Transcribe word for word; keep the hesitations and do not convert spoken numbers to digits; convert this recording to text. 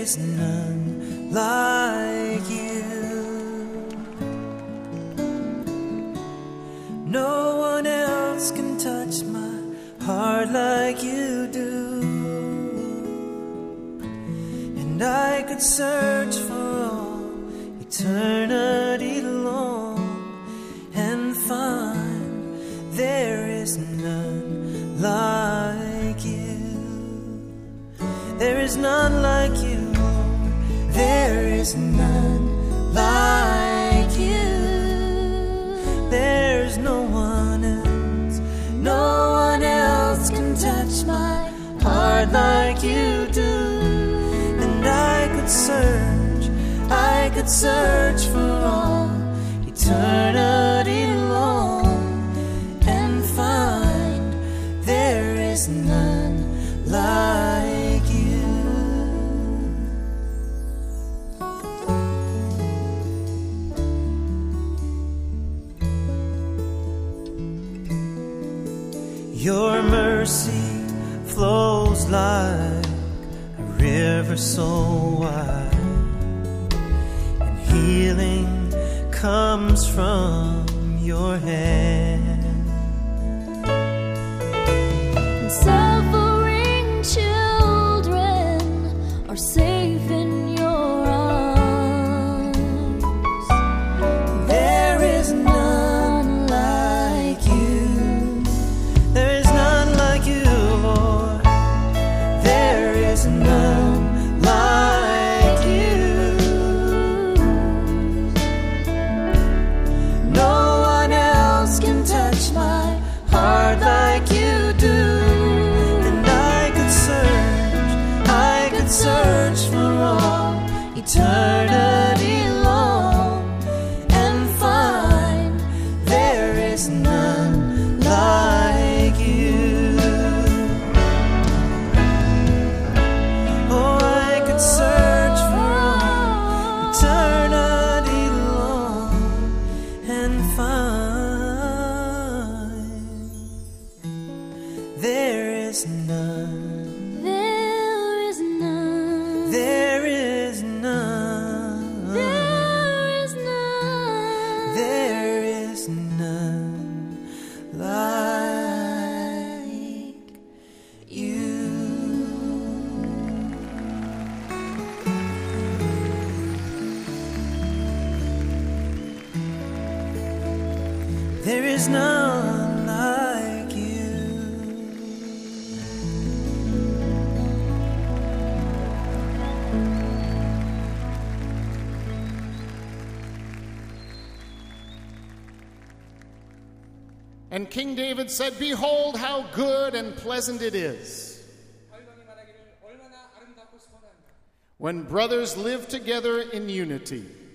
is none like you. No one else can touch my heart like you do. And I could search for all eternity long and find there is none like you. There is none like you, Lord. There is none like you. There's no one else. No one else can touch my heart like you do. And I could search, I could search for all eternity long and find there is none like you. Your mercy flows like a river so wide, and healing comes from your hand. And suffering children are safe in your arms. There is none like you. There is none like you, Lord. There is none like you. No one else can touch my heart like you do. And I could search, I could search for all eternity long and find there is none like you. Oh, I could search for all eternity long and find there is none. There is none. There is none. There is none. There is none like you. There is none like you. And King David said, "Behold how good and pleasant it is when brothers live together in unity."